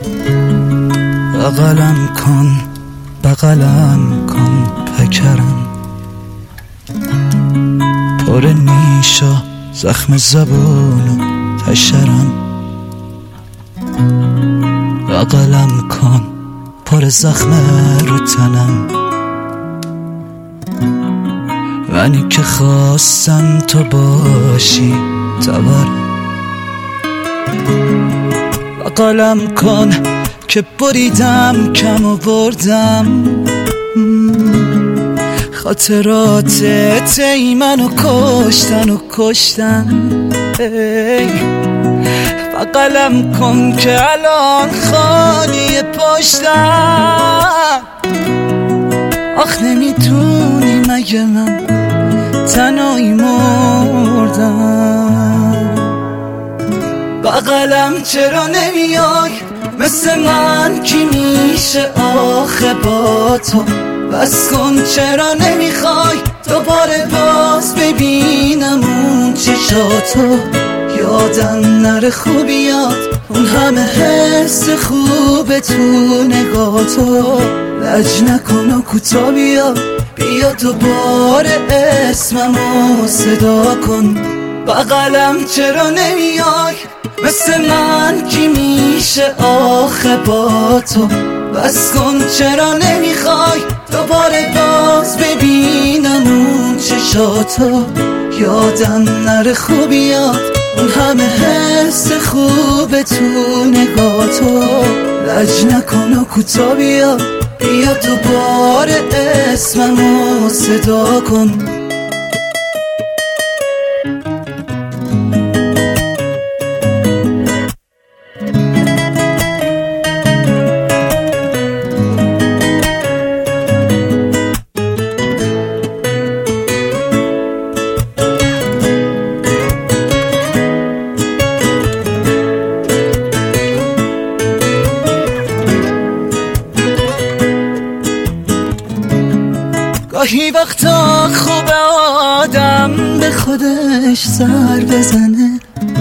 بغلم کن پکرم، پر نیش و زخم زبون و حشرم. بغلم کن پر زخم رو تنم، منی که خواستم تو باشی تبرم. بغلم کن که بریدم کم و بردم، خاطرات تی منو کشتن. بغلم کن که الان خالی پشتم. آخ نمیدونی مگه من تنهایی مردم. بغلم چرا نمیای مثل من کی میشه آخه با تو؟ بس کن چرا نمیخوای دوباره باز ببینم اون چشاتو؟ یادم نره خوبیات اون همه حس خوب تو نگاتو. لج نکن و کوتا بیا دوباره اسممو صدا کن. بغلم چرا نمیای مثل من کی میشه آخه با تو؟ بس کن چرا نمیخوای دوباره باز ببینم اون چشاتو؟ یادم نره خوبیات اون همه حس خوب تو نگاتو. لج نکن و کوتا بیا دوباره اسممو صدا کن. گاهی وقتا خوبه آدم به خودش سر بزنه،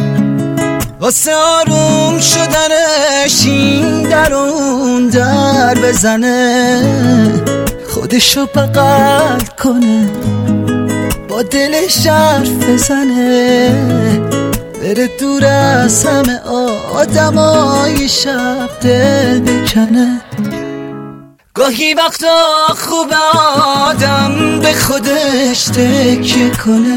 واسه آروم شدنش این در اون در بزنه. خودشو بغل کنه با دلش حرف بزنه، بره دور از همه آدمای شب دل بکنه. گاهی وقتا خوب آدم به خودش تکیه کنه،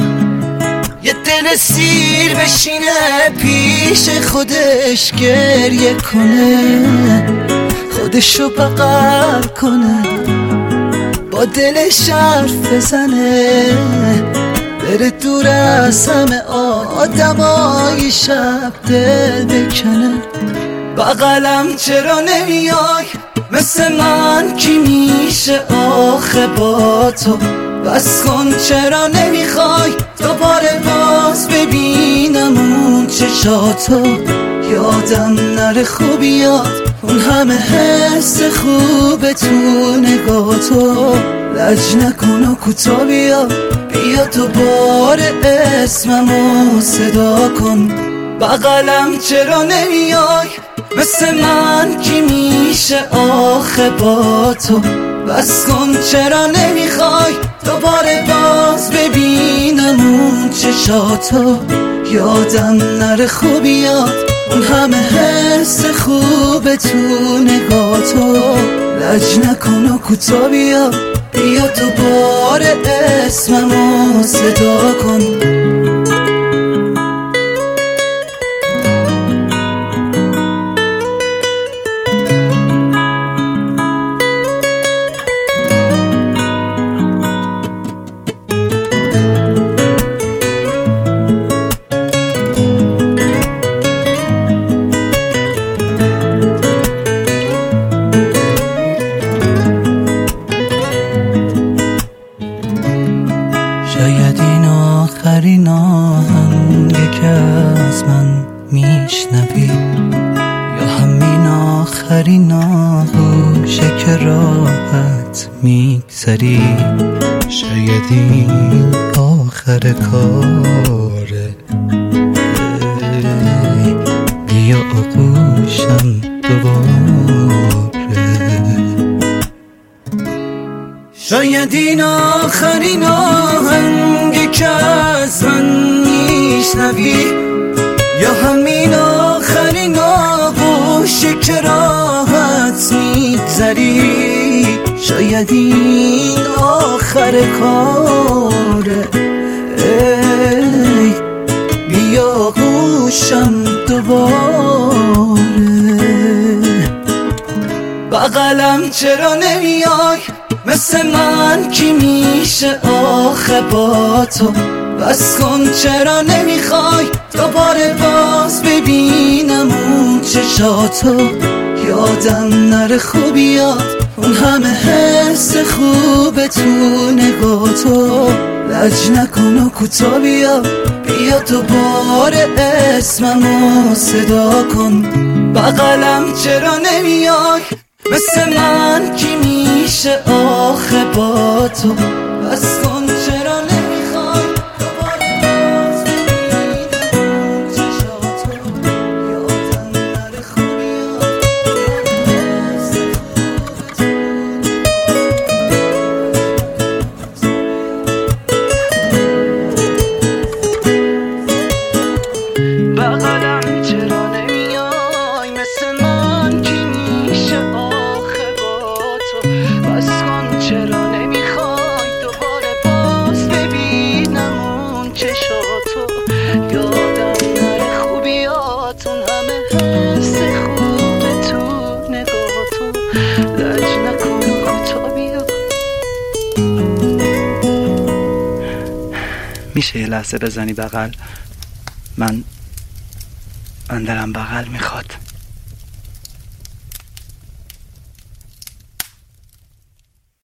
یه دل سیر بشینه پیش خودش گریه کنه. خودشو بغل کنه با دلش حرف بزنه، بره دور از همه آدمای شب دل بکنه. بغلم چرا نمیای مثل من کی میشه آخه با تو؟ بس کن چرا نمیخوای دوباره باز ببینم اون چشاتو؟ یادم نره خوبیات اون همه حس خوب تو نگاتو. لج نکن و کوتا بیا دوباره اسممو صدا کن. بغلم چرا نمیای مثل من کی میشه آخه با تو؟ بس کن چرا نمیخوای دوباره باز ببینم اون چشاتو؟ یادم نره خوبیات اون همه حس خوب تو نگاتو. لج نکن و کوتا بیا دوباره اسممو صدا کن. شاید این آخرین آهنگه که از من میشنوی، یا همین آخرین آغوشه که راحت میگذری. شاید این آخر کاره، بیا آغوشم شاید این آخرین آهنگی که از من میشنوی، یا همین آخرین آغوشی که راحت میگذری. شاید این آخر کاره، ای بیا گوشم دوباره. بغلم چرا نمیای مثل من کی میشه آخه با تو؟ بس کن چرا نمیخوای دوباره باز ببینم اون چشاتو؟ یادم نره خوبیات اون همه حس خوب تو نگاتو. لج نکن و کوتا بیا دوباره اسممو صدا کن. بغلم چرا نمیای مثل من کی میشه آخه با تو؟ بس کن چرا نمیخوای دوباره باز ببینم اون چشاتو؟ یادم نره خوبیات حس خوب. بغلم چرا نمیای مثل من کی میشه آخه با تو؟ بس کن چرا نمیخوای دوباره باز ببینم اون چشاتو؟ یادم نره خوبیات اون همه حس خوب تو نگاتو. لج نکن و کوتا بیا. میشه یه لحظه بزنی بغل؟ من دلم بغل میخواد.